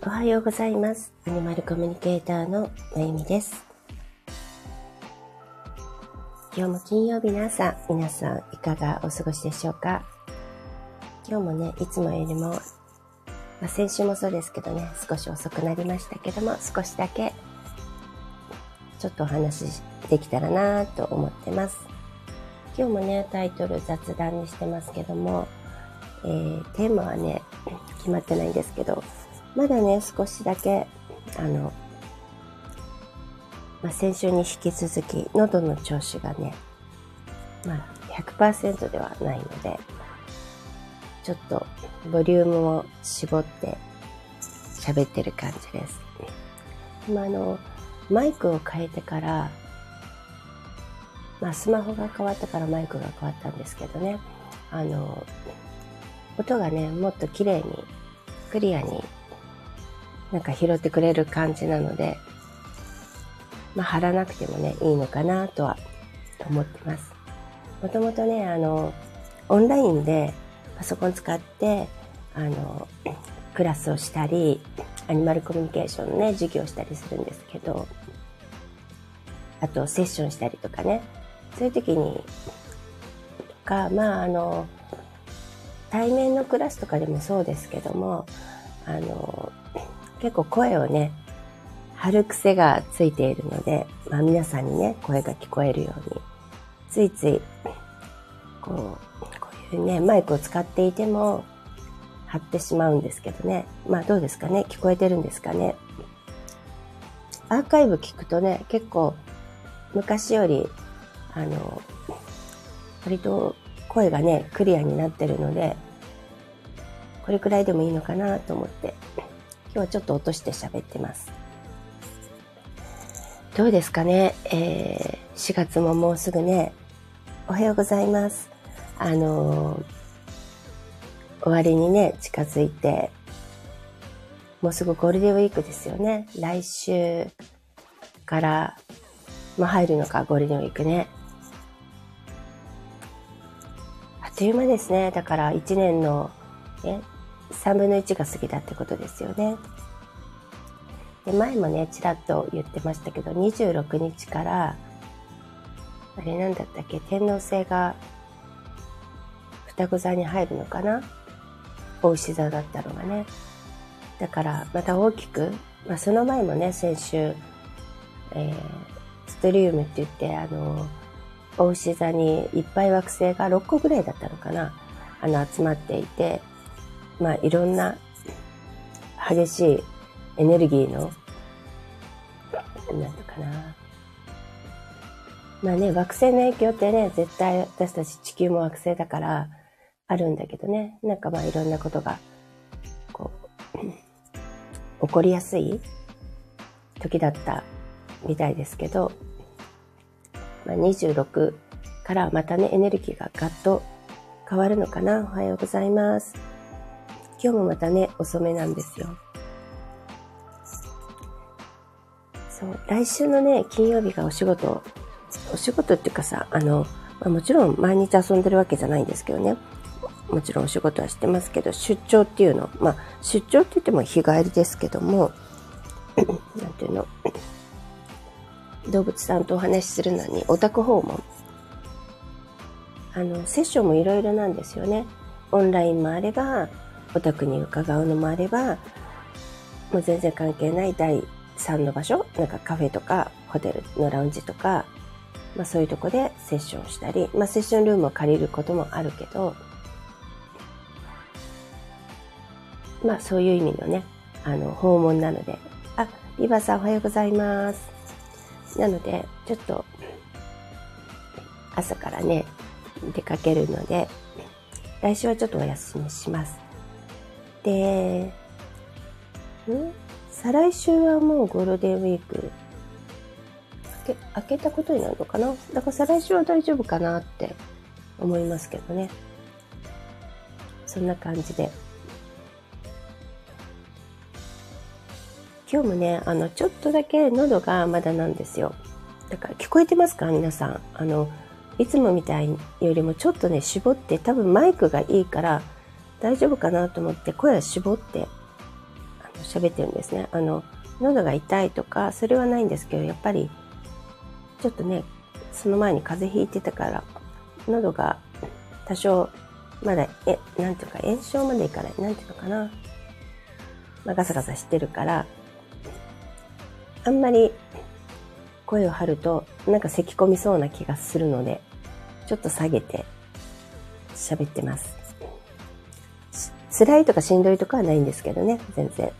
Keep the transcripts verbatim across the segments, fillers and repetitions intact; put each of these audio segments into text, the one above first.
おはようございます。アニマルコミュニケーターのまゆみです。今日も金曜日の朝、皆さんいかがお過ごしでしょうか。今日もね、いつもよりも、まあ、先週もそうですけどね、少し遅くなりましたけども、少しだけちょっとお話しできたらなと思ってます。今日もね、タイトル雑談にしてますけども、えー、テーマはね、決まってないんですけど、まだね、少しだけ、あの、まあ、先週に引き続き、喉の調子がね、まあ、ひゃくパーセント ではないので、ちょっと、ボリュームを絞って喋ってる感じです。まあ、あの、マイクを変えてから、まあ、スマホが変わったからマイクが変わったんですけどね、あの、音がね、もっと綺麗に、クリアに、なんか拾ってくれる感じなので、まあ、貼らなくてもね、いいのかなとは思ってます。もともとね、あの、オンラインでパソコン使って、あの、クラスをしたり、アニマルコミュニケーションのね、授業をしたりするんですけど、あとセッションしたりとかね、そういう時に、とか、まあ、あの、対面のクラスとかでもそうですけども、あの、結構声をね、張る癖がついているので、まあ皆さんにね、声が聞こえるように、ついつい、こう、こういうね、マイクを使っていても、張ってしまうんですけどね。まあどうですかね、聞こえてるんですかね。アーカイブ聞くとね、結構、昔より、あの、割と声がね、クリアになってるので、これくらいでもいいのかなと思って、今日はちょっと落として喋ってます。どうですかね、えー、しがつももうすぐね、おはようございます。あのー、終わりにね、近づいて、もうすぐゴールデンウィークですよね。来週から、まあ、入るのか、ゴールデンウィークね。あっという間ですね。だからいちねんの、え、さんぶんのいちが過ぎたってことですよね。で、前もね、ちらっと言ってましたけど、にじゅうろくにちから、あれなんだったっけ、天王星が双子座に入るのかな、牡牛座だったのがね。だから、また大きく、まあ、その前もね、先週、えー、ストリウムって言って、あの、牡牛座にいっぱい惑星がろっこぐらいだったのかな、あの、集まっていて、まあ、いろんな激しいエネルギーの、なんとかな。まあね、惑星の影響ってね、絶対私たち地球も惑星だからあるんだけどね、なんかまあいろんなことが、こう、起こりやすい時だったみたいですけど、まあ、にじゅうろくからまたね、エネルギーがガッと変わるのかな。おはようございます。今日もまたね、遅めなんですよ。そう、来週のね、金曜日がお仕事、お仕事っていうかさ、あの、まあ、もちろん毎日遊んでるわけじゃないんですけどね。もちろんお仕事はしてますけど、出張っていうの、まあ、出張って言っても日帰りですけども、なんていうの、動物さんとお話しするのに、お宅訪問。あの、セッションもいろいろなんですよね。オンラインもあれば、お宅に伺うのもあれば、もう全然関係ない第三の場所、なんかカフェとかホテルのラウンジとか、まあそういうとこでセッションしたり、まあセッションルームを借りることもあるけど、まあそういう意味のね、あの、訪問なので、あ、リバさんおはようございます。なので、ちょっと、朝からね、出かけるので、来週はちょっとお休みします。で、ん再来週はもうゴールデンウィーク明け、明けたことになるのかな。だから再来週は大丈夫かなって思いますけどね。そんな感じで。今日もね、あの、ちょっとだけ喉がまだなんですよ。だから聞こえてますか皆さん。あの、いつもみたいよりもちょっとね、絞って、多分マイクがいいから大丈夫かなと思って声を絞って喋ってるんですね。あの、喉が痛いとか、それはないんですけど、やっぱり、ちょっとね、その前に風邪ひいてたから、喉が多少、まだ、え、なんていうか、炎症までいかない。なんていうのかな。まあ、ガサガサしてるから、あんまり声を張ると、なんか咳込みそうな気がするので、ちょっと下げて喋ってます。辛いとかしんどいとかはないんですけどね、全然。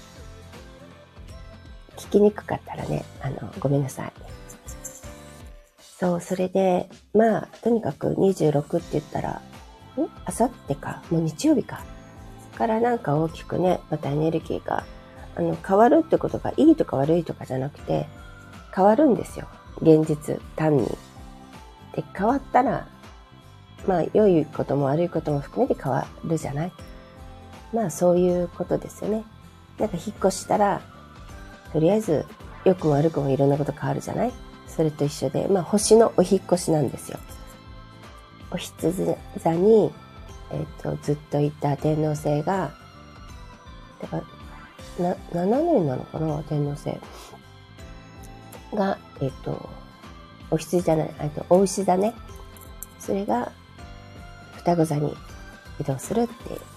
聞きにくかったらね、あの、ごめんなさい。そう、それで、まあ、とにかくにじゅうろくって言ったら、んあさってか、もう日曜日か。からなんか大きくね、またエネルギーが、あの、変わるってことがいいとか悪いとかじゃなくて、変わるんですよ。現実、単に。で、変わったら、まあ、良いことも悪いことも含めて変わるじゃない。まあ、そういうことですよね。なんか引っ越したら、とりあえず、良くも悪くもいろんなこと変わるじゃない。それと一緒で、まあ、星のお引っ越しなんですよ。お羊座に、えっと、ずっといた天王星が、だからな、ななねんなのかな、天王星が、えっと、お羊じゃない、えっと、お牛座ね。それが、双子座に移動するって、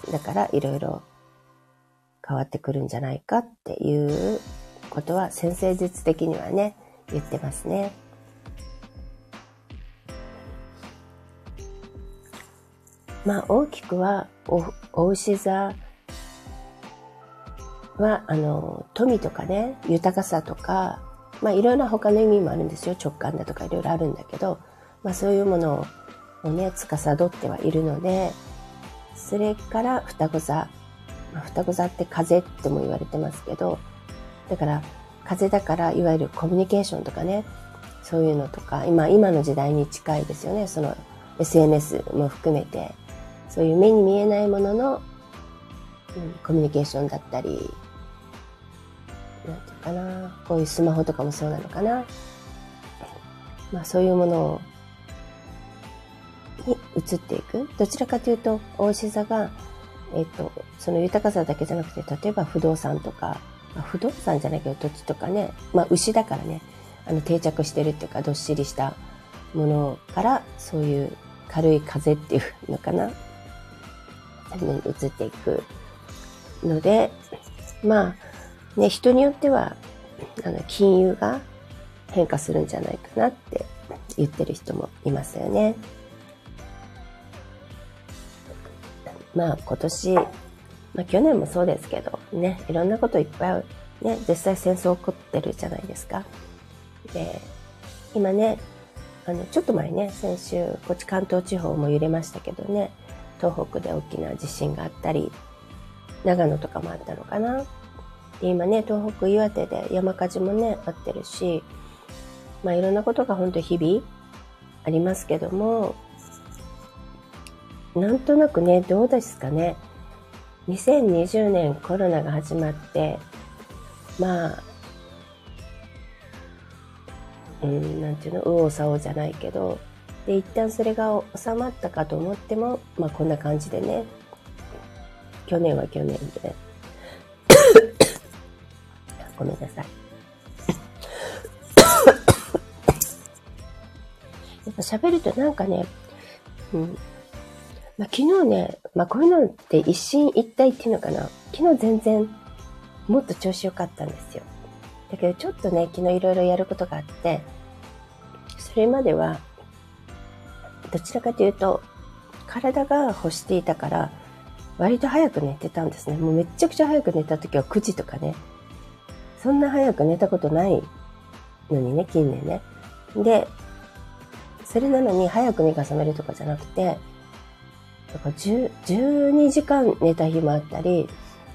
だからいろいろ変わってくるんじゃないかっていうことは、先生術的にはね、言ってますね。まあ大きくは、お、お牛座は、あの、富とかね、豊かさとか、まあいろいろな他の意味もあるんですよ。直感だとかいろいろあるんだけど、まあそういうものをね、司ってはいるので、それから双子座。まあ、双子座って風っても言われてますけど、だから風だからいわゆるコミュニケーションとかね、そういうのとか、今、今の時代に近いですよね。その エスエヌエス も含めて、そういう目に見えないものの、うん、コミュニケーションだったり、なんていうかな、こういうスマホとかもそうなのかな。まあそういうものに移っていく。どちらかというと、お牛座が、えっと、その豊かさだけじゃなくて、例えば不動産とか、まあ、不動産じゃないけど土地とかね、まあ牛だからね、あの定着してるっていうか、どっしりしたものから、そういう軽い風っていうのかな、に移っていくので、まあ、ね、人によっては、あの、金融が変化するんじゃないかなって言ってる人もいますよね。まあ今年、まあ去年もそうですけど、ね、いろんなこといっぱい、ね、実際戦争起こってるじゃないですか。で、今ね、あの、ちょっと前ね、先週、こっち関東地方も揺れましたけどね、東北で大きな地震があったり、長野とかもあったのかな。で、今ね、東北岩手で山火事もね、あってるし、まあいろんなことが本当日々ありますけども、なんとなくね、どうですかね。にせんにじゅうねんコロナが始まって、まあ、うん、なんていうの、右往左往じゃないけど、で、一旦それが収まったかと思っても、まあこんな感じでね、去年は去年で、ごめんなさい。やっぱ喋るとなんかね、うん、まあ、昨日ね、まあこういうのって一進一退っていうのかな。昨日全然もっと調子良かったんですよ。だけどちょっとね、昨日いろいろやることがあって、それまでは、どちらかというと、体が欲していたから、割と早く寝てたんですね。もうめっちゃくちゃ早く寝た時はくじとかね。そんな早く寝たことないのにね、近年ね。で、それなのに早く目が覚めるとかじゃなくて、だからじゅう、じゅうにじかん寝た日もあったり、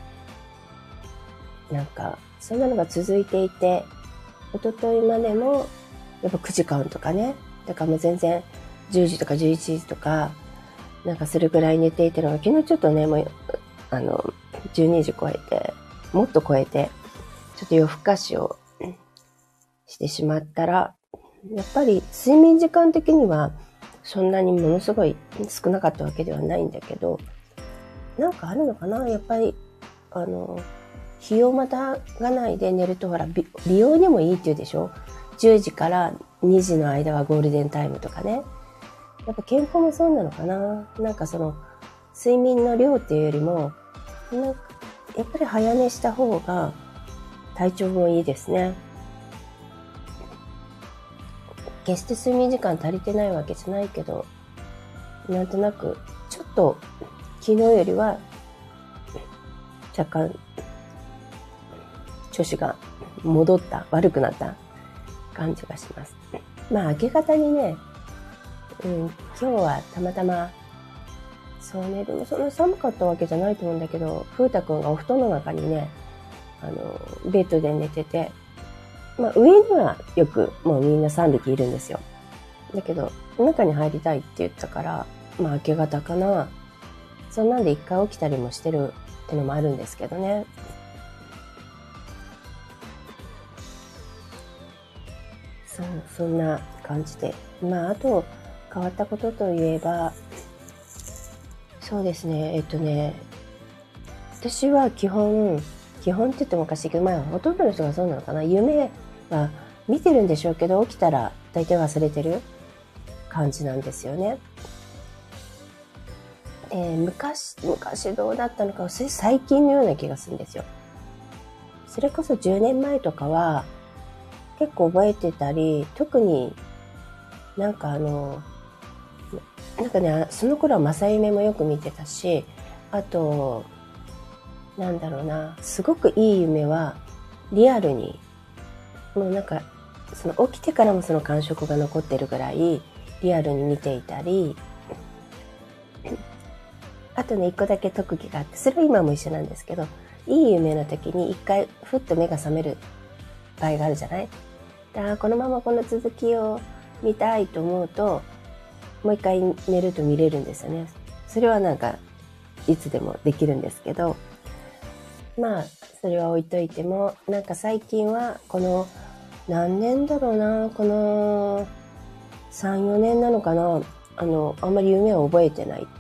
なんか、そんなのが続いていて、一昨日までも、やっぱくじかんとかね。だからもう全然、じゅうじとかじゅういちじとか、なんかするぐらい寝ていたのが、昨日ちょっとね、もう、あの、じゅうにじ超えて、もっと超えて、ちょっと夜更かしをしてしまったら、やっぱり睡眠時間的には、そんなにものすごい少なかったわけではないんだけど、なんかあるのかなやっぱり、あの、 日をまたがないで寝るとほら、美美容にもいいって言うでしょ。じゅうじからにじの間はゴールデンタイムとかね。やっぱ健康もそうなのかな。なんかその、睡眠の量っていうよりも、なんかやっぱり早寝した方が体調もいいですね。決して睡眠時間足りてないわけじゃないけど、なんとなくちょっと昨日よりは若干調子が戻った、悪くなった感じがします。まあ明け方にね、うん、今日はたまたまそうね、でもそんな寒かったわけじゃないと思うんだけど、風太くんがお布団の中にね、あのベッドで寝てて、まあ上にはよくもうみんなさんびきいるんですよ。だけど中に入りたいって言ったから、まあ明け方かな。そんなんで一回起きたりもしてるってのもあるんですけどね。そう、そんな感じで。まああと変わったことといえば、そうですね、えっとね、私は基本、基本って言ってもおかしいけど、まあほとんどの人がそうなのかな。夢は見てるんでしょうけど、起きたら大体忘れてる感じなんですよね。えー、昔、昔どうだったのか、最近のような気がするんですよ。それこそじゅうねんまえとかは結構覚えてたり、特になんかあの、なんかね、その頃は正夢もよく見てたし、あと、なんだろうな、すごくいい夢はリアルに、もうなんか、その起きてからもその感触が残ってるぐらいリアルに見ていたり、あとね、一個だけ特技があって、それは今も一緒なんですけど、いい夢の時に一回ふっと目が覚める場合があるじゃない？だこのままこの続きを見たいと思うと、もう一回寝ると見れるんですよね。それはなんか、いつでもできるんですけど、まあ、それは置いといても、なんか最近は、この、何年だろうな、この、さん、よねんなのかな、あの、あんまり夢を覚えてないって。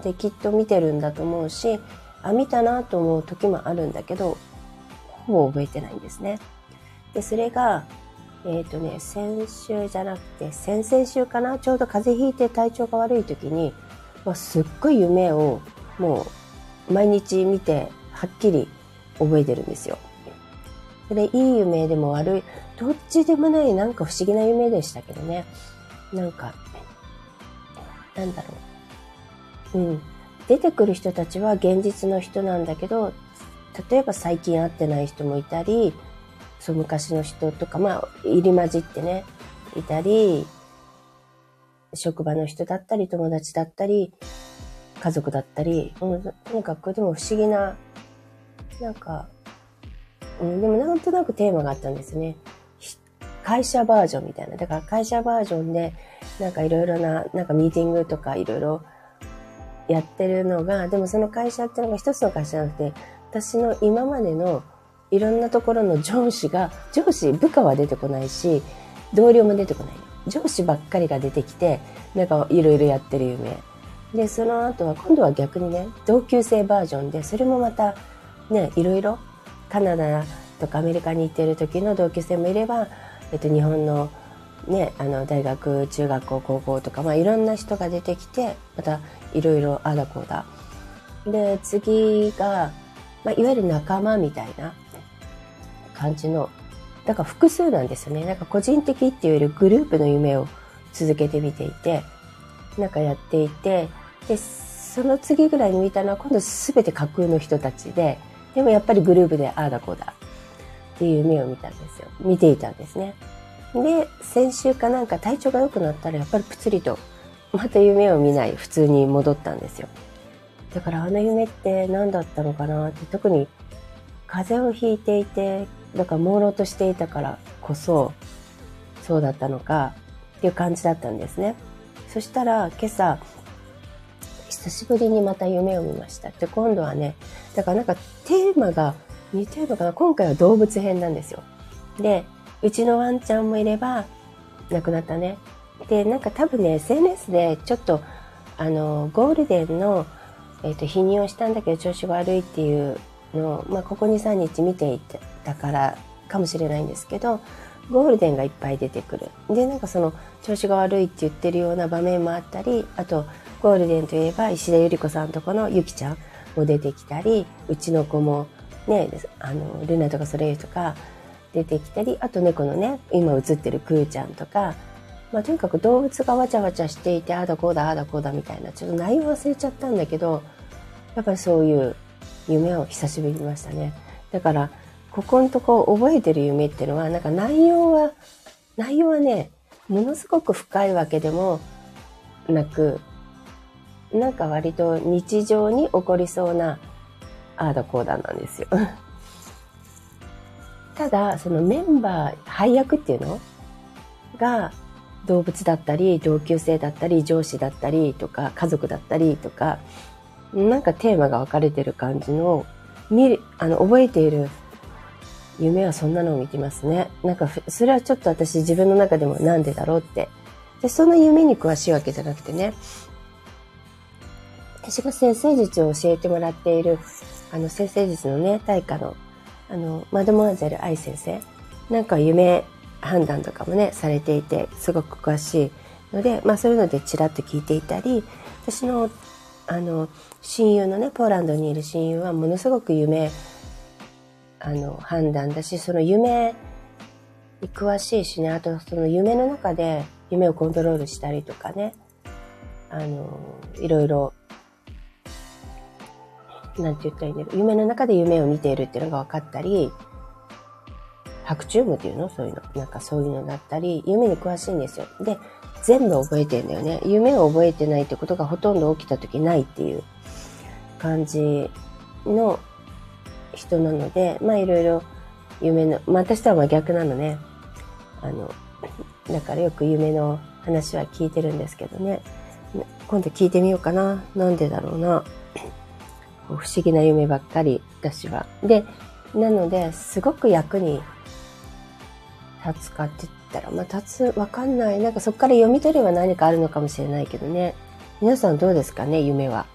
で、きっと見てるんだと思うし、あ、見たなと思う時もあるんだけど、ほぼ覚えてないんですね。で、それが、えっとね、先週じゃなくて、先々週かな、ちょうど風邪ひいて体調が悪い時に、まあ、すっごい夢をもう毎日見てはっきり覚えてるんですよ。それいい夢でも悪い、どっちでもないなんか不思議な夢でしたけどね。なんか、なんだろう。うん。出てくる人たちは現実の人なんだけど、例えば最近会ってない人もいたり、そう昔の人とか、まあ、入り混じってね、いたり、職場の人だったり、友達だったり、家族だったり、うん、とにかくでも不思議な、なんか、うん、でもなんとなくテーマがあったんですね。会社バージョンみたいな。だから会社バージョンで、なんかいろいろな、なんかミーティングとかいろいろやってるのが、でもその会社っていうのが一つの会社じゃなくて、私の今までのいろんなところの上司が、上司、部下は出てこないし、同僚も出てこない。上司ばっかりが出てきて、なんかいろいろやってる夢。で、その後は今度は逆にね、同級生バージョンで、それもまたね、いろいろ、カナダとかアメリカに行ってる時の同級生もいれば、えっと、日本のね、あの、大学、中学校、高校とか、まあいろんな人が出てきて、またいろいろあだこうだ。で、次が、まあ、いわゆる仲間みたいな感じの、だから複数なんですよね。なんか個人的っていうよりグループの夢を続けてみていて、なんかやっていて、で、その次ぐらいに見たのは今度全て架空の人たちで、でもやっぱりグループでああだこうだっていう夢を見たんですよ。見ていたんですね。で、先週かなんか体調が良くなったらやっぱりプツリとまた夢を見ない普通に戻ったんですよ。だからあの夢って何だったのかなって、特に風邪をひいていて、だから朦朧としていたからこそそうだったのかっていう感じだったんですね。そしたら今朝久しぶりにまた夢を見ました。で、今度はね、だからなんかテーマが似てるのかな。今回は動物編なんですよ。で、うちのワンちゃんもいれば亡くなったね。で、なんか多分ね エスエヌエス でちょっとあのゴールデンのえっと、避妊をしたんだけど調子悪いっていうの、まあ、ここに、さんにち見ていたからかもしれないんですけど、ゴールデンがいっぱい出てくる。で、なんかその調子が悪いって言ってるような場面もあったり、あとゴールデンといえば石田ゆり子さんとこのゆきちゃんも出てきたり、うちの子もね、あのルナとかソレイユとか出てきたり、あと猫のね、今映ってるクーちゃんとか、まあとにかく動物がわちゃわちゃしていて、ああだこうだああだこうだみたいな、ちょっと内容忘れちゃったんだけど、やっぱりそういう夢を久しぶりに見ましたね。だからここのとこ覚えてる夢っていうのは、なんか内容は内容はね、ものすごく深いわけでもなく、なんか割と日常に起こりそうなああだこうだなんですよ。ただそのメンバー配役っていうのが動物だったり同級生だったり上司だったりとか家族だったりとか、なんかテーマが分かれてる感じの見るあの覚えている夢はそんなのを見てますね。なんかそれはちょっと私自分の中でもなんでだろうって。でその夢に詳しいわけじゃなくてね、私が先生術を教えてもらっているあの先生術のね大家のあのマドモアゼル愛先生なんか夢判断とかもねされていてすごく詳しいので、まあそういうのでちらっと聞いていたり、私のあの親友のねポーランドにいる親友はものすごく夢あの判断だし、その夢に詳しいしね、あとその夢の中で夢をコントロールしたりとかね、あのいろいろなんて言ったらいいんだろう、夢の中で夢を見ているっていうのが分かったり、白昼夢っていうのそういうのなんかそういうのだったり、夢に詳しいんですよ。で全部覚えてんだよね。夢を覚えてないってことがほとんど起きた時ないっていう感じの人なので、まあいろいろ夢の、まあ私とは真逆なのね。あの、だからよく夢の話は聞いてるんですけどね。今度聞いてみようかな。なんでだろうな。不思議な夢ばっかり、私は。で、なので、すごく役に立つかって言ったら、まあ立つ、わかんない。なんかそこから読み取れば何かあるのかもしれないけどね。皆さんどうですかね、夢は。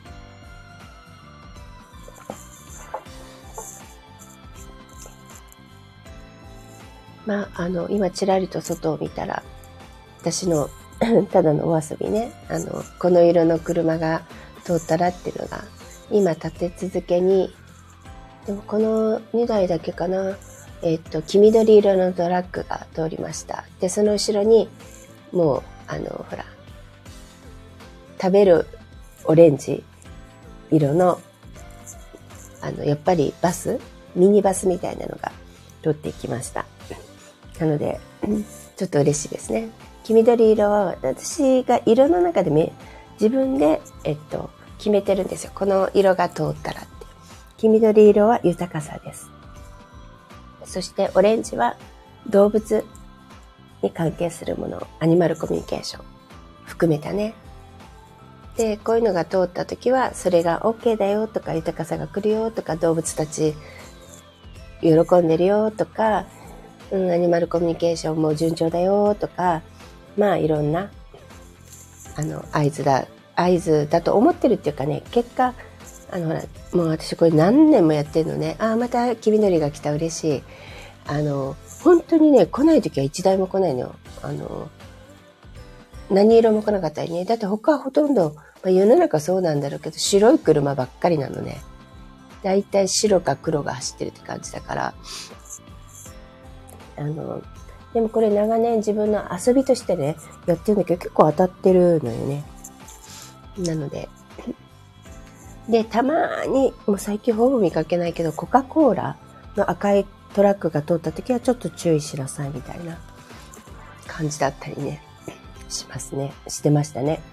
まあ、あの、今ちらりと外を見たら、私のただのお遊びね、あの、この色の車が通ったらっていうのが、今立て続けに、でもこのにだいだけかな、えっと、黄緑色のトラックが通りました。で、その後ろに、もう、あの、ほら、食べるオレンジ色の、あの、やっぱりバス、ミニバスみたいなのが通っていきました。なので、ちょっと嬉しいですね。黄緑色は私が色の中でめ自分で、えっと、決めてるんですよ。この色が通ったらって。黄緑色は豊かさです。そしてオレンジは動物に関係するもの、アニマルコミュニケーション含めたね。で、こういうのが通った時は、それが OK だよとか、豊かさが来るよとか、動物たち喜んでるよとか、うん、アニマルコミュニケーションも順調だよとか、まあいろんなあの合図だ合図だと思ってるっていうかね、結果あのほらもう私これ何年もやってるのね。ああまた黄緑が来た、嬉しい。あの本当にね来ない時は一台も来ないのよ。あの何色も来なかったりね。だって他はほとんど、まあ、世の中そうなんだろうけど白い車ばっかりなのね。だいたい白か黒が走ってるって感じだから。あのでもこれ長年自分の遊びとしてねやってるんだけど結構当たってるのよね。なのででたまにもう最近ほぼ見かけないけどコカ・コーラの赤いトラックが通った時はちょっと注意しなさいみたいな感じだったりねしますねしてましたね。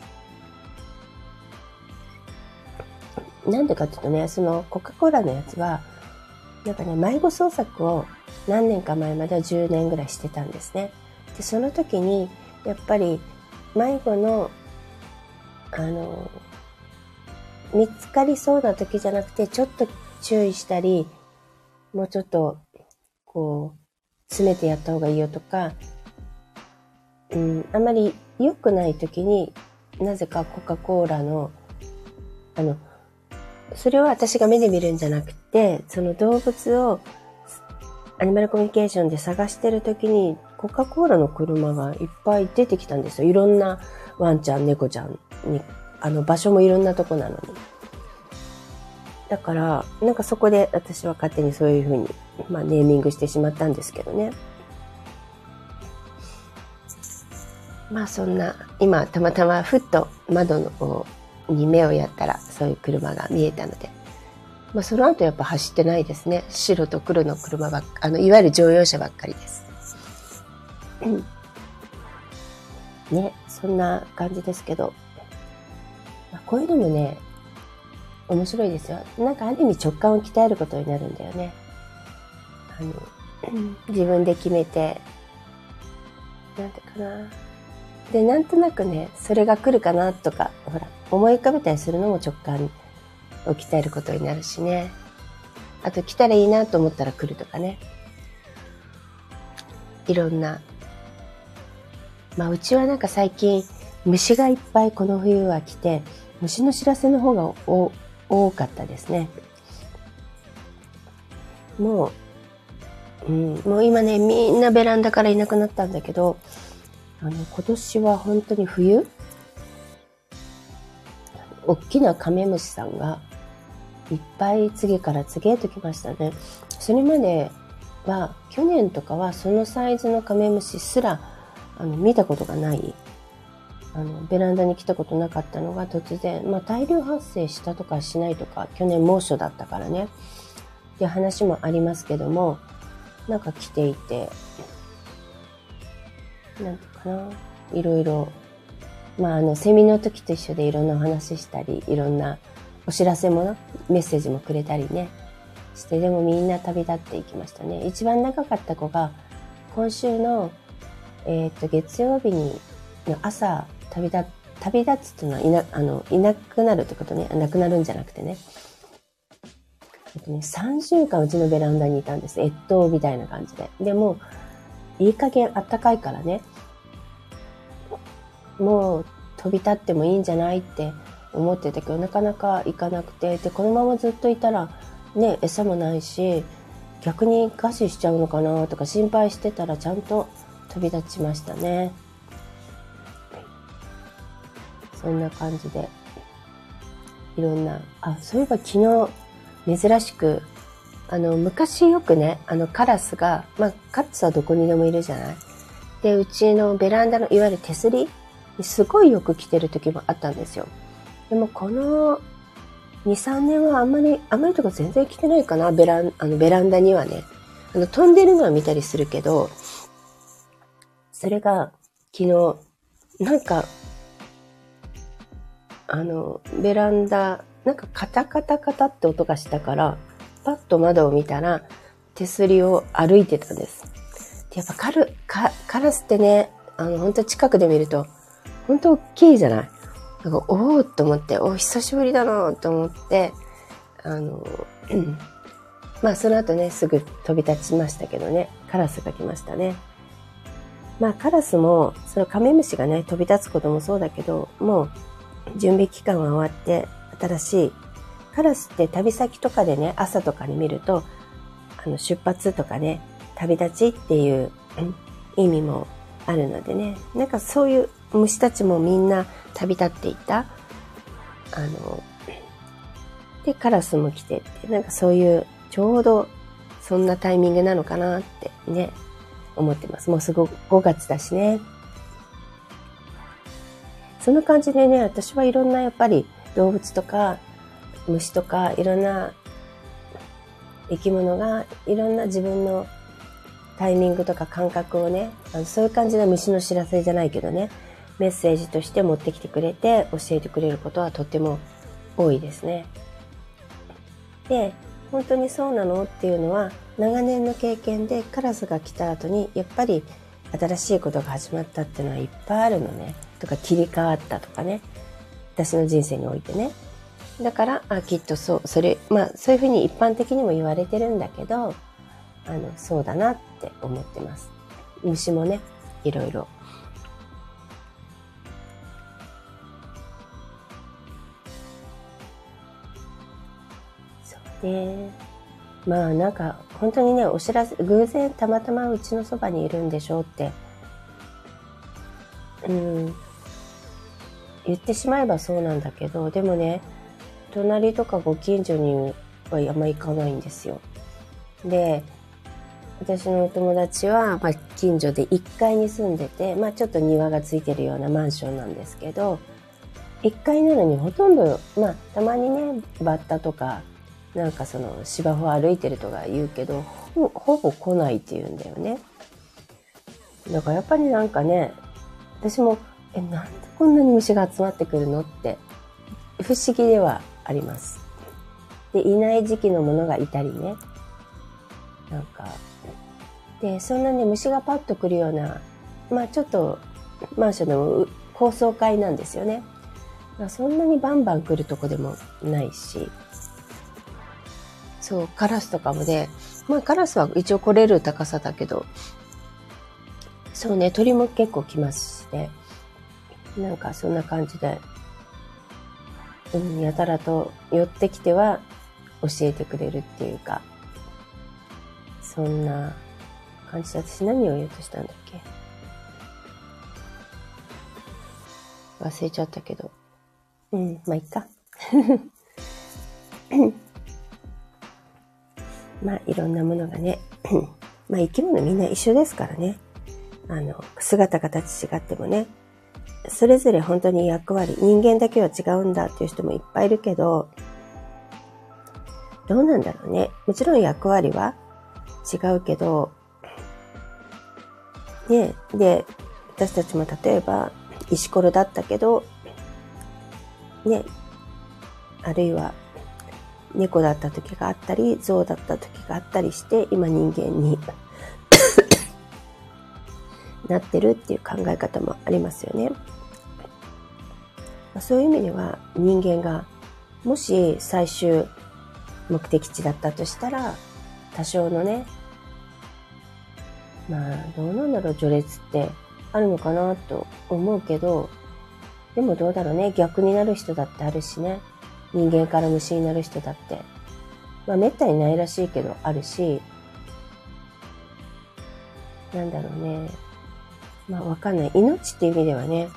なんでかっていうとね、そのコカ・コーラのやつはなんかね迷子捜索を何年か前まではじゅうねんぐらいしてたんですね。でその時にやっぱり迷子のあの見つかりそうな時じゃなくてちょっと注意したり、もうちょっとこう詰めてやった方がいいよとか、うん、あまり良くない時になぜかコカ・コーラのあのそれは私が目で見るんじゃなくて、その動物をアニマルコミュニケーションで探してる時に、コカ・コーラの車がいっぱい出てきたんですよ。いろんなワンちゃん、猫ちゃんに、あの場所もいろんなとこなのに。だから、なんかそこで私は勝手にそういうふうに、まあネーミングしてしまったんですけどね。まあそんな、今たまたまふっと窓のに目をやったらそういう車が見えたので、まあその後やっぱ走ってないですね。白と黒の車ばっか、あの、いわゆる乗用車ばっかりです。ね、そんな感じですけど、まあ、こういうのもね、面白いですよ。なんかある意味直感を鍛えることになるんだよね。あの、自分で決めて、なんてかな。で、なんとなくね、それが来るかなとか、ほら、思い浮かべたりするのも直感を鍛えることになるしね。あと来たらいいなと思ったら来るとかね。いろんな。まあうちはなんか最近虫がいっぱいこの冬は来て、虫の知らせの方がお多かったですね。もう、うん、もう今ね、みんなベランダからいなくなったんだけど、あの、今年は本当に冬、大きなカメムシさんがいっぱい次から次へと来ましたね。それまでは、去年とかはそのサイズのカメムシすらあの見たことがない。あの、ベランダに来たことなかったのが突然、まあ大量発生したとかしないとか、去年猛暑だったからね。って話もありますけども、なんか来ていて、なんていうかな、いろいろ、まああの、セミの時と一緒でいろんなお話したり、いろんなお知らせもの、メッセージもくれたりね、して、でもみんな旅立っていきましたね。一番長かった子が、今週の、えっと、月曜日に、の朝、旅立、旅立つっていうのはいな、あの、いなくなるってことね。なくなるんじゃなくてね。えっとね、さんしゅうかんうちのベランダにいたんです。越冬みたいな感じで。でも、いい加減あったかいからね。もう飛び立ってもいいんじゃないって思ってたけど、なかなか行かなくて。で、このままずっといたら、ね、餌もないし、逆に餓死しちゃうのかなとか心配してたらちゃんと飛び立ちましたね。そんな感じで、いろんな、あ、そういえば昨日、珍しく、あの、昔よくね、あの、カラスが、まあ、カラスはどこにでもいるじゃない？で、うちのベランダの、いわゆる手すりにすごいよく来てる時もあったんですよ。でも、このに、さんねんはあんまり、あんまりとか全然来てないかな、ベラン、あの、ベランダにはね。あの、飛んでるのは見たりするけど、それが、昨日、なんか、あの、ベランダ、なんかカタカタカタって音がしたから、パッと窓を見たら、手すりを歩いてたんです。でやっぱカル、カ、カラスってね、あの、本当近くで見ると、本当大きいじゃない。なんか、おーっと思って、お久しぶりだなと思って、あの、うん、まあその後ね、すぐ飛び立ちましたけどね、カラスが来ましたね。まあカラスも、そのカメムシがね、飛び立つこともそうだけど、もう、準備期間は終わって新しいカラスって旅先とかでね朝とかに見るとあの出発とかね旅立ちっていう意味もあるのでねなんかそういう虫たちもみんな旅立っていたあのでカラスも来てってなんかそういうちょうどそんなタイミングなのかなってね思ってます。もうすぐごがつだしね。そんな感じでね、私はいろんなやっぱり動物とか虫とかいろんな生き物がいろんな自分のタイミングとか感覚をね、あのそういう感じの虫の知らせじゃないけどね、メッセージとして持ってきてくれて教えてくれることはとっても多いですね。で、本当にそうなのっていうのは長年の経験でカラスが来た後にやっぱり新しいことが始まったっていうのはいっぱいあるのね。とか切り替わったとかね。私の人生においてね。だから、あ、きっとそう、それ、まあそういうふうに一般的にも言われてるんだけど、あの、そうだなって思ってます。虫もね、いろいろ。 で、まあなんか本当にね、お知らせ、偶然たまたまうちのそばにいるんでしょうって、うん、言ってしまえばそうなんだけど、でもね、隣とかご近所にはあんま行かないんですよ。で、私のお友達は、まあ、近所でいっかいに住んでて、まあちょっと庭がついてるようなマンションなんですけど、いっかいなのにほとんど、まあたまにね、バッタとか、なんかその芝生を歩いてるとか言うけど、ほ、ほぼ来ないって言うんだよね。だからやっぱりなんかね、私も、え、なんでこんなに虫が集まってくるのって、不思議ではあります。で、いない時期のものがいたりね。なんか、で、そんなに虫がパッと来るような、まあちょっと、マンションの高層階なんですよね。そんなにバンバン来るとこでもないし、そう、カラスとかもね、まあカラスは一応来れる高さだけど、そうね、鳥も結構来ますしね。なんかそんな感じで、うん、やたらと寄ってきては教えてくれるっていうか、そんな感じで、私何を言おうとしたんだっけ？忘れちゃったけど。うん、まあいいか。まあいろんなものがね、まあ生き物みんな一緒ですからね。あの、姿形違ってもね、それぞれ本当に役割、人間だけは違うんだっていう人もいっぱいいるけど、どうなんだろうね。もちろん役割は違うけど、ね、で、私たちも例えば石ころだったけど、ね、あるいは猫だった時があったり、象だった時があったりして、今人間になってるっていう考え方もありますよね。そういう意味では人間がもし最終目的地だったとしたら、多少のね、まあどうなんだろう、序列ってあるのかなと思うけど、でもどうだろうね、逆になる人だってあるしね、人間から虫になる人だって、まあめったにないらしいけどあるし、なんだろうね、まあわかんない。命っていう意味ではね、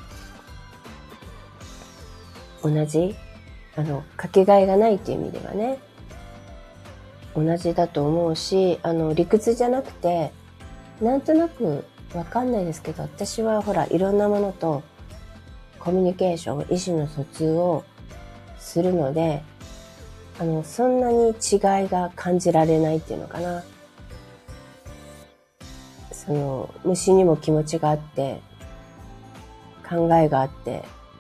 同じ、あの、かけがえがないっていう意味ではね、同じだと思うし、あの、理屈じゃなくて、なんとなくわかんないですけど、私はほら、いろんなものとコミュニケーション、意思の疎通をするので、あの、そんなに違いが感じられないっていうのかな。その、虫にも気持ちがあって、考えがあって、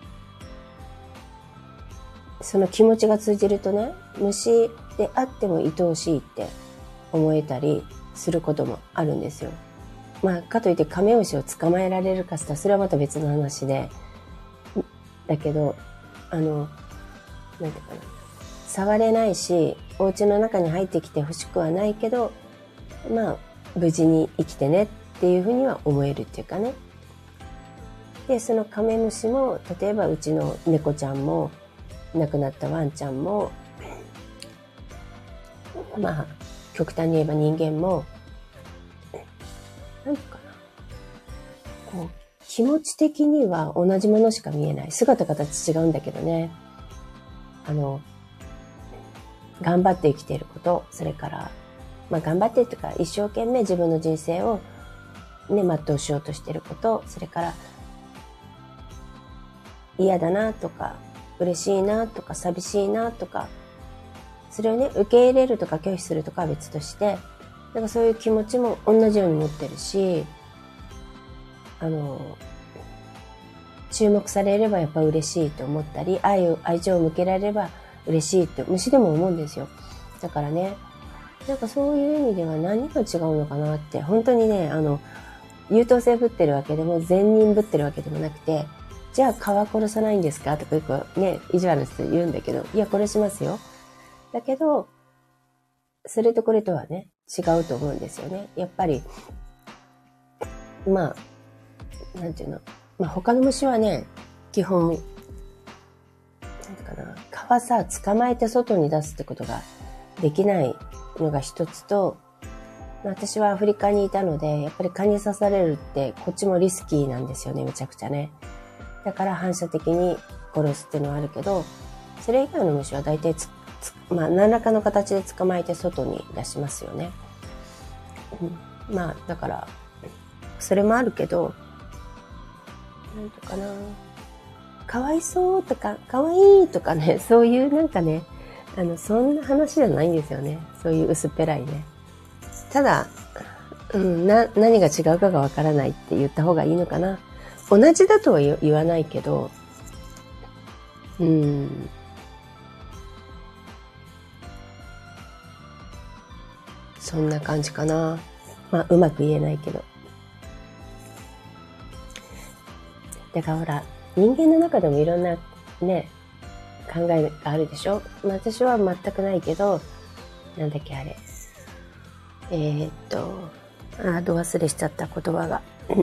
その気持ちが通じるとね、虫であっても愛おしいって思えたりすることもあるんですよ。まあ、かといってカメムシを捕まえられるかしたら、それはまた別の話で、だけど、あの、なんていうかな、触れないし、お家の中に入ってきてほしくはないけど、まあ、無事に生きてねっていうふうには思えるっていうかね。で、そのカメムシも、例えばうちの猫ちゃんも、亡くなったワンちゃんも、まあ、極端に言えば人間も、なんかな、こう、気持ち的には同じものしか見えない。姿形違うんだけどね。あの、頑張って生きていること、それから、まあ頑張ってっていうか、一生懸命自分の人生をね、全うしようとしていること、それから、嫌だなとか、嬉しいなとか、寂しいなとか、それをね、受け入れるとか拒否するとかは別として、なんかそういう気持ちも同じように持ってるし、あの、注目されればやっぱ嬉しいと思ったり、愛を、愛情を向けられれば嬉しいって虫でも思うんですよ。だからね、なんかそういう意味では何が違うのかなって、本当にね、あの、優等生ぶってるわけでも、善人ぶってるわけでもなくて、じゃあ蚊は殺さないんですかとかよくね、意地悪な人言うんだけど、いや、殺しますよ。だけど、それとこれとはね、違うと思うんですよね。やっぱり、まあ、なんていうの、まあ他の虫はね、基本、なんていうかな、蚊はさ、捕まえて外に出すってことができないのが一つと、私はアフリカにいたので、やっぱり蚊に刺されるってこっちもリスキーなんですよね、めちゃくちゃね。だから反射的に殺すっていうのはあるけど、それ以外の虫は大体つつまあ何らかの形で捕まえて外に出しますよね。うん、まあだからそれもあるけど、なんとかな、かわいそうとかかわいいとかね、そういうなんかね、あのそんな話じゃないんですよね。そういう薄っぺらいね。ただ、うん、な何が違うかがわからないって言った方がいいのかな。同じだとは言わないけど、うん。そんな感じかな。まあ、うまく言えないけど。だからほら、人間の中でもいろんなね、考えがあるでしょ。私は全くないけど、なんだっけあれ。えー、っと、あ、ど忘れしちゃった言葉が。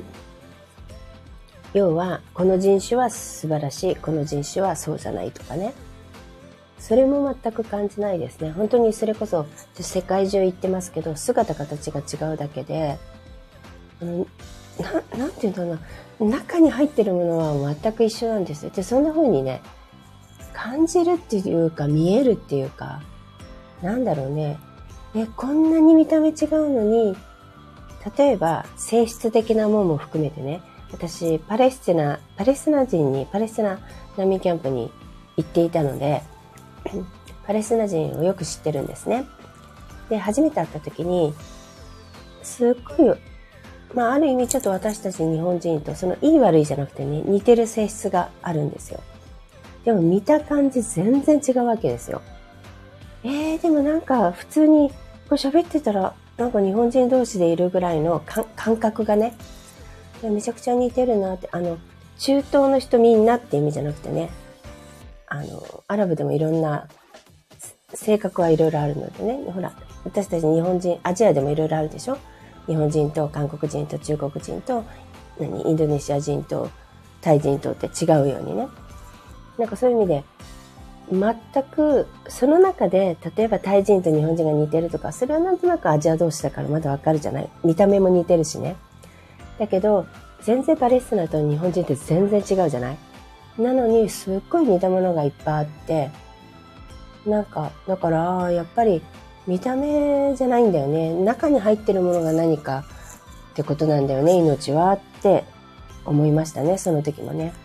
要は、この人種は素晴らしい、この人種はそうじゃないとかね。それも全く感じないですね。本当にそれこそ、世界中行ってますけど、姿形が違うだけで、うん、な、なんていうんだろうな、中に入ってるものは全く一緒なんですよ。で、そんな風にね、感じるっていうか、見えるっていうか、なんだろうね。え、こんなに見た目違うのに、例えば、性質的なものも含めてね、私、パレスチナ、パレスチナ人に、パレスチナ難民キャンプに行っていたので、パレスチナ人をよく知ってるんですね。で、初めて会った時に、すっごい、まあ、ある意味ちょっと私たち日本人と、そのいい悪いじゃなくてね、似てる性質があるんですよ。でも見た感じ全然違うわけですよ。えー、でもなんか普通にこれ喋ってたら、なんか日本人同士でいるぐらいの感覚がね、めちゃくちゃ似てるなって、あの、中東の人みんなって意味じゃなくてね、あの、アラブでもいろんな性格はいろいろあるのでね、ほら、私たち日本人、アジアでもいろいろあるでしょ。日本人と韓国人と中国人と、何、インドネシア人とタイ人とって違うようにね。なんかそういう意味で、全く、その中で、例えばタイ人と日本人が似てるとか、それはなんとなくアジア同士だからまだわかるじゃない。見た目も似てるしね。だけど、全然パレスチナと日本人って全然違うじゃない。なのに、すっごい似たものがいっぱいあって、なんか、だから、やっぱり、見た目じゃないんだよね。中に入ってるものが何かってことなんだよね、命はって思いましたね、その時もね。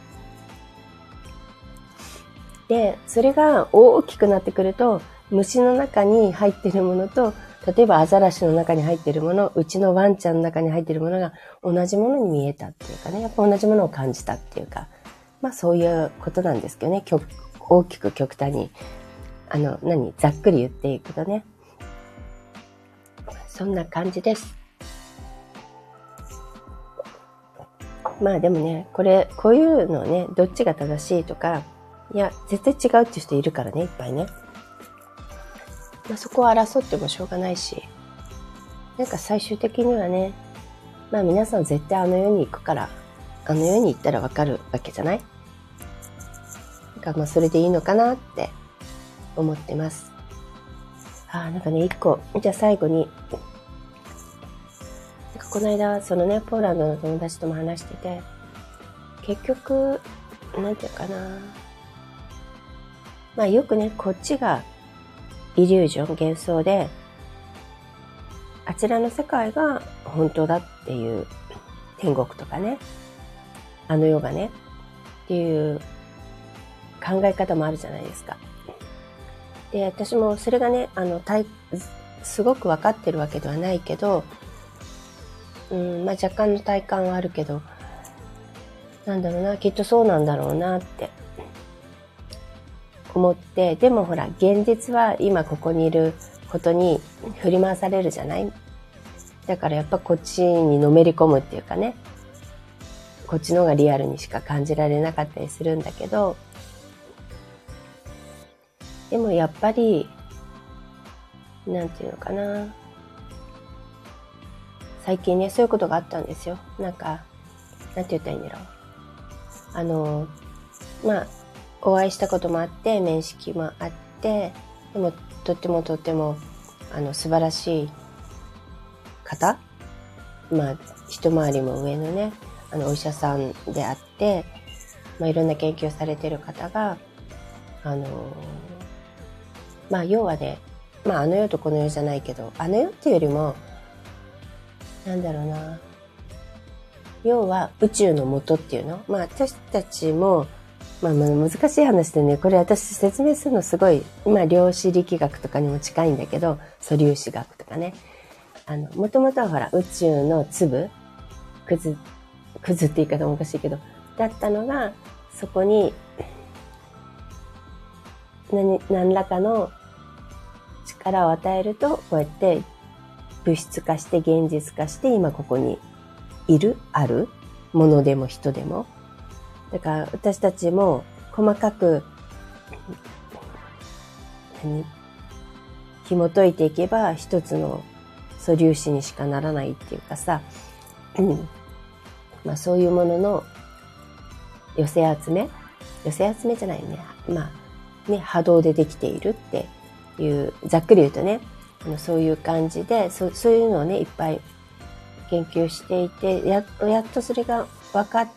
で、それが大きくなってくると、虫の中に入ってるものと、例えばアザラシの中に入ってるもの、うちのワンちゃんの中に入ってるものが同じものに見えたっていうかね、やっぱ同じものを感じたっていうか、まあそういうことなんですけどね、大きく極端に、あの、何、ざっくり言っていくとね。そんな感じです。まあでもね、これ、こういうのね、どっちが正しいとか、いや、絶対違うっていう人いるからね、いっぱいね。まあそこは争ってもしょうがないし、なんか最終的にはね、まあ皆さん絶対あの世に行くから、あの世に行ったらわかるわけじゃない？なんかまあそれでいいのかなって思ってます。ああ、なんかね、一個、じゃあ最後に、なんかこの間、そのね、ポーランドの友達とも話してて、結局、なんていうかな。まあよくね、こっちがイリュージョン、幻想で、あちらの世界が本当だっていう天国とかね、あの世がね、っていう考え方もあるじゃないですか。で、私もそれがね、あの、すごくわかってるわけではないけど、うん、まあ若干の体感はあるけど、なんだろうな、きっとそうなんだろうなって思って、でもほら、現実は今ここにいることに振り回されるじゃない？だからやっぱこっちにのめり込むっていうかね、こっちの方がリアルにしか感じられなかったりするんだけど、でもやっぱり、なんていうのかな。最近ね、そういうことがあったんですよ。なんか、なんて言ったらいいんだろう。あの、まあ、お会いしたこともあって、面識もあって、でもとってもとっても、あの、素晴らしい方、まあ、一回りも上のね、あの、お医者さんであって、まあ、いろんな研究されてる方が、あの、まあ、要はね、まあ、あの世とこの世じゃないけど、あの世っていうよりも、なんだろうな、要は宇宙の元っていうの。まあ、私たちも、まあ、まあ難しい話でね、これ私説明するのすごい、まあ、量子力学とかにも近いんだけど、素粒子学とかね。あの、もともとはほら、宇宙の粒、くず、くずって言い方もおかしいけど、だったのが、そこに、何、何らかの力を与えると、こうやって物質化して現実化して、今ここにいる、ある、ものでも人でも。だから私たちも細かく、何紐解いていけば一つの素粒子にしかならないっていうかさ、うん、まあそういうものの寄せ集め寄せ集めじゃないね。まあね、波動でできているっていう、ざっくり言うとね、あのそういう感じで、そ、そういうのをね、いっぱい研究していて、やっと、やっとそれが分かって、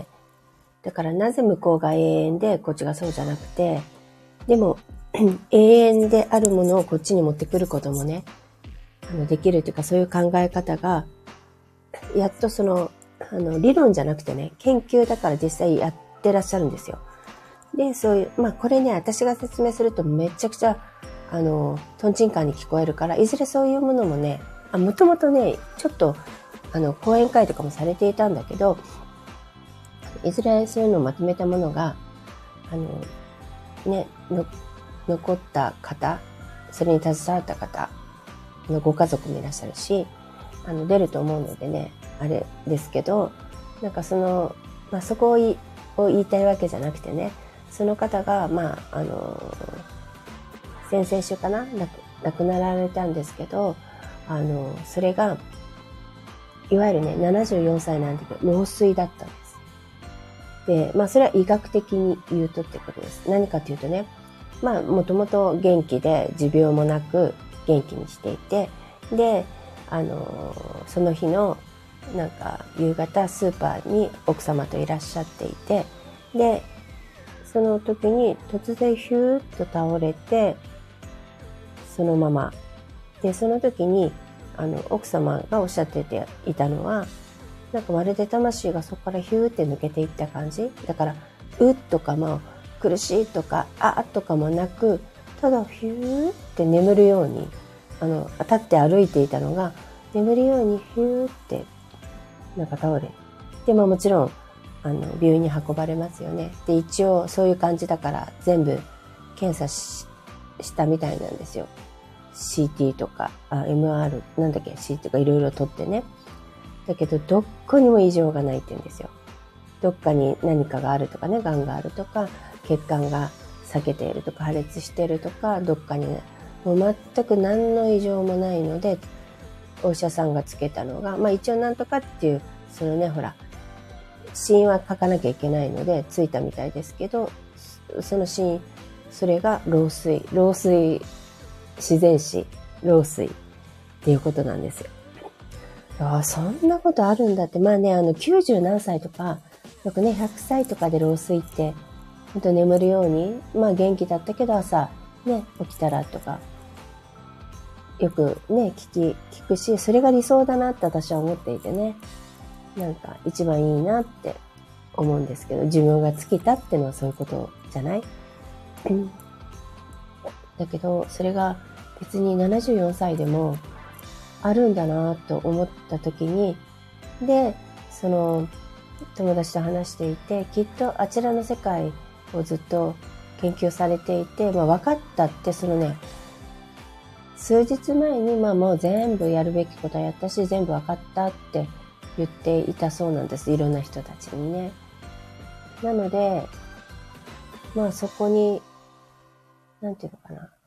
だからなぜ向こうが永遠で、こっちがそうじゃなくて、でも、永遠であるものをこっちに持ってくることもね、あの、できるというか、そういう考え方が、やっとその、あの、理論じゃなくてね、研究だから実際やってらっしゃるんですよ。で、そういう、まあこれね、私が説明するとめちゃくちゃ、あの、トンチンカンに聞こえるから、いずれそういうものもね、あ、もともとね、ちょっと、あの、講演会とかもされていたんだけど、いずれそういうのをまとめたものが、あの、ね、の、残った方、それに携わった方のご家族もいらっしゃるし、あの、出ると思うのでね、あれですけど、なんかその、まあ、そこを言い、を言いたいわけじゃなくてね、その方が、まあ、あの、先々週かな、亡く、亡くなられたんですけど、あの、それが、いわゆるね、ななじゅうよんさいなんだけど、老衰だったんです。で、まあ、それは医学的に言うとってことです。何かというとね、まあ、もともと元気で、持病もなく元気にしていて、で、あの、その日の、なんか、夕方、スーパーに奥様といらっしゃっていて、で、その時に突然ヒューッと倒れて、そのまま。で、その時に、あの、奥様がおっしゃってていたのは、なんかまるで魂がそこからヒューって抜けていった感じ。だから、うっとか、まあ、苦しいとか、あっとかもなく、ただヒューって眠るように、あの、立って歩いていたのが、眠るようにヒューって、なんか倒れ。で、まあもちろん、あの、病院に運ばれますよね。で、一応そういう感じだから、全部検査 し, したみたいなんですよ。シーティー とか、あ エムアール、なんだっけ、シーティー とかいろいろ取ってね。だけど、どこにも異常がないって言うんですよ。どっかに何かがあるとかね、癌があるとか、血管が裂けているとか、破裂しているとか、どっかに、ね、もう全く何の異常もないので、お医者さんがつけたのが、まあ一応なんとかっていう、そのね、ほら、死因は書かなきゃいけないので、ついたみたいですけど、その死因、それが老衰、老衰、自然死、老衰っていうことなんですよ。ああ、そんなことあるんだって。まあね、あの、きゅうじゅう何歳とか、よくね、ひゃくさいとかで老衰って、ほんと眠るように、まあ元気だったけど朝、ね、起きたらとか、よくね、聞き、聞くし、それが理想だなって私は思っていてね。なんか一番いいなって思うんですけど、寿命が尽きたってのはそういうことじゃない？うん。だけど、それが別にななじゅうよんさいでもあるんだなと思った時に、で、その友達と話していて、きっとあちらの世界をずっと研究されていて、まあ分かったって、そのね、数日前にまあもう全部やるべきことはやったし、全部分かったって言っていたそうなんです。いろんな人たちにね。なので、まあそこに、なんていうのかな。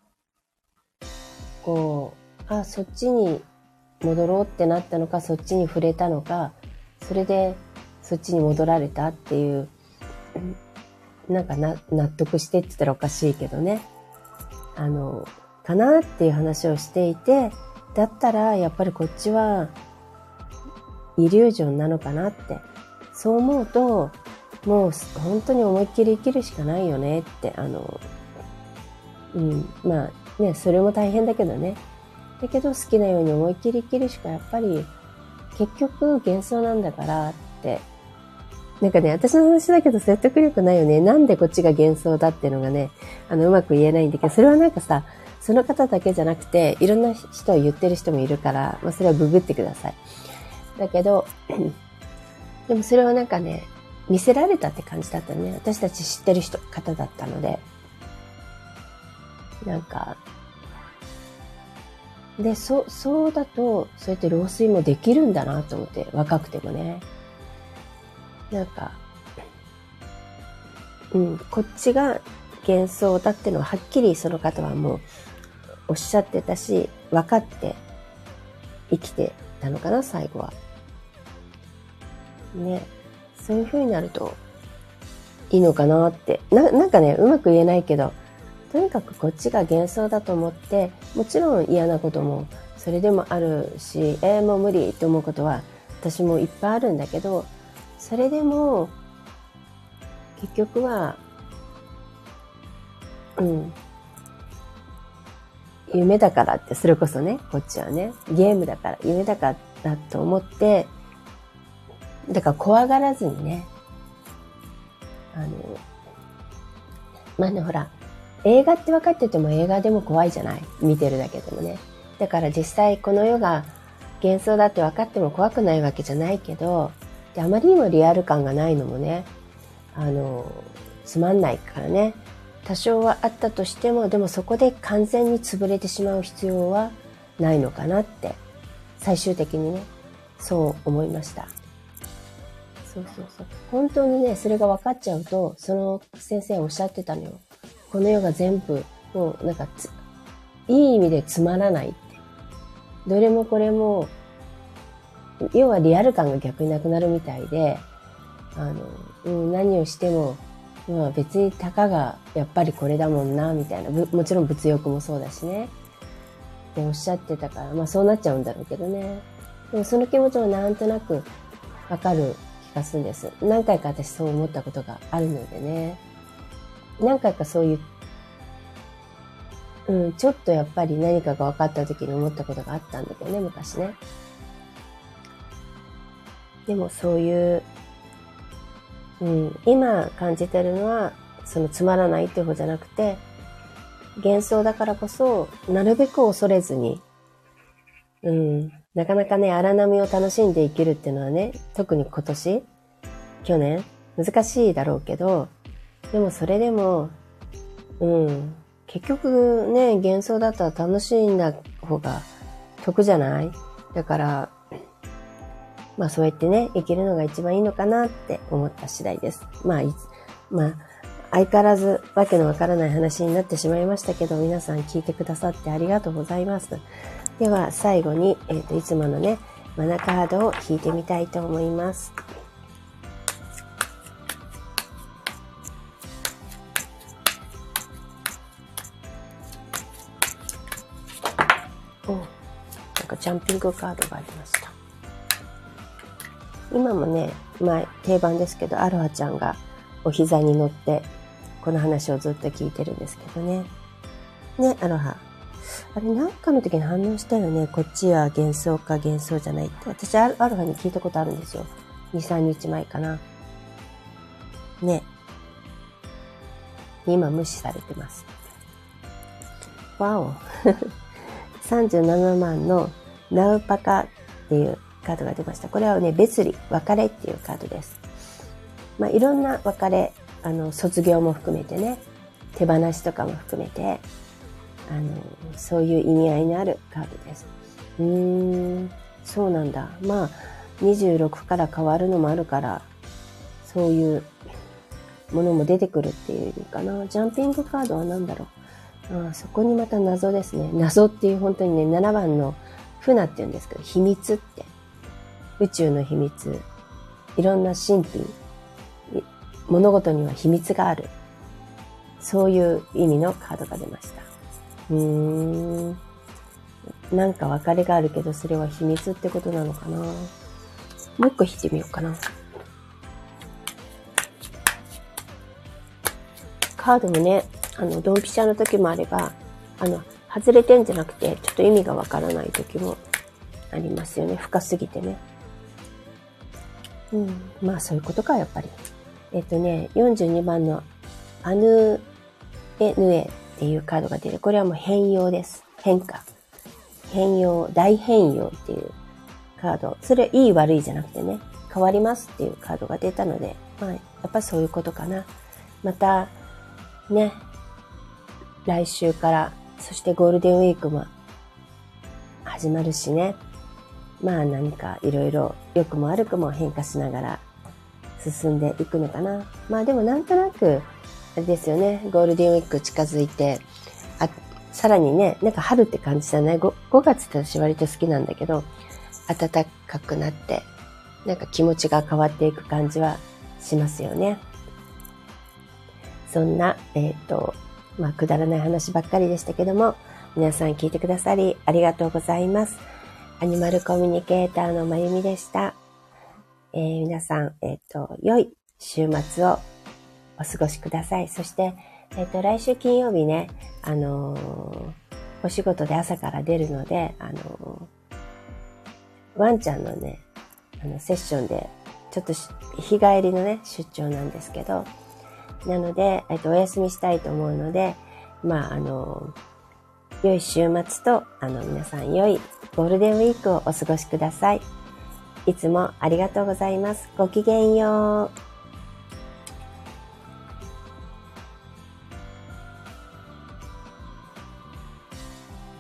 こう、あ、そっちに戻ろうってなったのか、そっちに触れたのか、それでそっちに戻られたっていう、なんかな納得してって言ったらおかしいけどね。あの、 かなっていう話をしていて、だったらやっぱりこっちはイリュージョンなのかなって。そう思うと、もう本当に思いっきり生きるしかないよねって、あの、うん、まあね、それも大変だけどね。だけど好きなように思いっきり生きるしかやっぱり結局幻想なんだからって。なんかね、私の話だけど説得力ないよね。なんでこっちが幻想だっていうのがね、あの、うまく言えないんだけど、それはなんかさ、その方だけじゃなくて、いろんな人を言ってる人もいるから、まあそれはググってください。だけど、でもそれはなんかね、見せられたって感じだったね。私たち知ってる人、方だったので。なんか、で、そう、そうだと、そうやって老衰もできるんだなと思って、若くてもね。なんか、うん、こっちが幻想だってのははっきりその方はもうおっしゃってたし、分かって生きてたのかな、最後は。ね。そういう風になるといいのかなって。な、なんかね、うまく言えないけど、とにかくこっちが幻想だと思って、もちろん嫌なこともそれでもあるし、えー、もう無理って思うことは私もいっぱいあるんだけど、それでも結局は、うん、夢だからって、それこそね、こっちはね、ゲームだから、夢だからと思って、だから怖がらずにね、あの、まあね、ほら、映画って分かってても映画でも怖いじゃない？見てるだけでもね。だから実際この世が幻想だって分かっても怖くないわけじゃないけど、であまりにもリアル感がないのもね、あの、つまんないからね。多少はあったとしても、でもそこで完全に潰れてしまう必要はないのかなって、最終的にね、そう思いました。そうそうそう。本当にね、それが分かっちゃうと、その先生おっしゃってたのよ。この世が全部、もうなんかつ、いい意味でつまらないって。どれもこれも、要はリアル感が逆になくなるみたいで、あの、うん、何をしても、まあ別にたかがやっぱりこれだもんな、みたいな。もちろん物欲もそうだしね。っておっしゃってたから、まあそうなっちゃうんだろうけどね。でもその気持ちもなんとなくわかる気がするんです。何回か私そう思ったことがあるのでね。何回かそういう、うん、ちょっとやっぱり何かが分かった時に思ったことがあったんだけどね、昔ね。でもそういう、うん、今感じてるのは、そのつまらないっていう方じゃなくて、幻想だからこそ、なるべく恐れずに、うん、なかなかね、荒波を楽しんで生きるっていうのはね、特に今年、去年、難しいだろうけど、でもそれでも、うん、結局ね、幻想だったら楽しんだ方が得じゃない？だから、まあそうやってね、生きるのが一番いいのかなって思った次第です。まあ、いまあ、相変わらずわけのわからない話になってしまいましたけど、皆さん聞いてくださってありがとうございます。では最後に、えっと、いつものね、マナカードを引いてみたいと思います。お、なんかジャンピングカードがありました。今もね、まあ定番ですけど、アロハちゃんがお膝に乗ってこの話をずっと聞いてるんですけどね。ね、アロハ。あれ、なんかの時に反応したよね。こっちは幻想か幻想じゃないって。私、アロハに聞いたことあるんですよ。に、さんにちまえかな。ね。今無視されてます。わお。さんじゅうななまんのナウパカっていうカードが出ました。これはね、別離、別れっていうカードです。まあ、いろんな別れ、あの、卒業も含めてね、手放しとかも含めて、あの、そういう意味合いのあるカードです。うーん、そうなんだ。まあ、にじゅうろくから変わるのもあるから、そういうものも出てくるっていうかな。ジャンピングカードは何だろう。あ、そこにまた謎ですね。謎っていう本当にね、ななばんのフナって言うんですけど、秘密って。宇宙の秘密。いろんな神秘。物事には秘密がある。そういう意味のカードが出ました。 うーん。なんか別れがあるけど、それは秘密ってことなのかな。もう一個引いてみようかな。カードもね、あの、ドンピシャの時もあれば、あの、外れてんじゃなくて、ちょっと意味がわからない時もありますよね。深すぎてね。うん。まあ、そういうことか、やっぱり。えっとね、よんじゅうにばんのアヌエヌエっていうカードが出る。これはもう変容です。変化。変容、大変容っていうカード。それいい悪いじゃなくてね、変わりますっていうカードが出たので、まあ、やっぱそういうことかな。また、ね、来週から、そしてゴールデンウィークも始まるしね。まあ何かいろいろ良くも悪くも変化しながら進んでいくのかな。まあでもなんとなく、あれですよね、ゴールデンウィーク近づいて、あ、さらにね、なんか春って感じじゃない 5, 5月って私割と好きなんだけど、暖かくなって、なんか気持ちが変わっていく感じはしますよね。そんな、えっと、まあ、くだらない話ばっかりでしたけども、皆さん聞いてくださりありがとうございます。アニマルコミュニケーターのまゆみでした。えー、皆さん、えっと、良い週末をお過ごしください。そして、えっと、来週金曜日ね、あのー、お仕事で朝から出るので、あのー、ワンちゃんのね、あの、セッションで、ちょっと日帰りのね、出張なんですけど、なので、えっと、お休みしたいと思うので、まあ、あの、良い週末と、あの、皆さん良いゴールデンウィークをお過ごしください。いつもありがとうございます。ごきげんよう。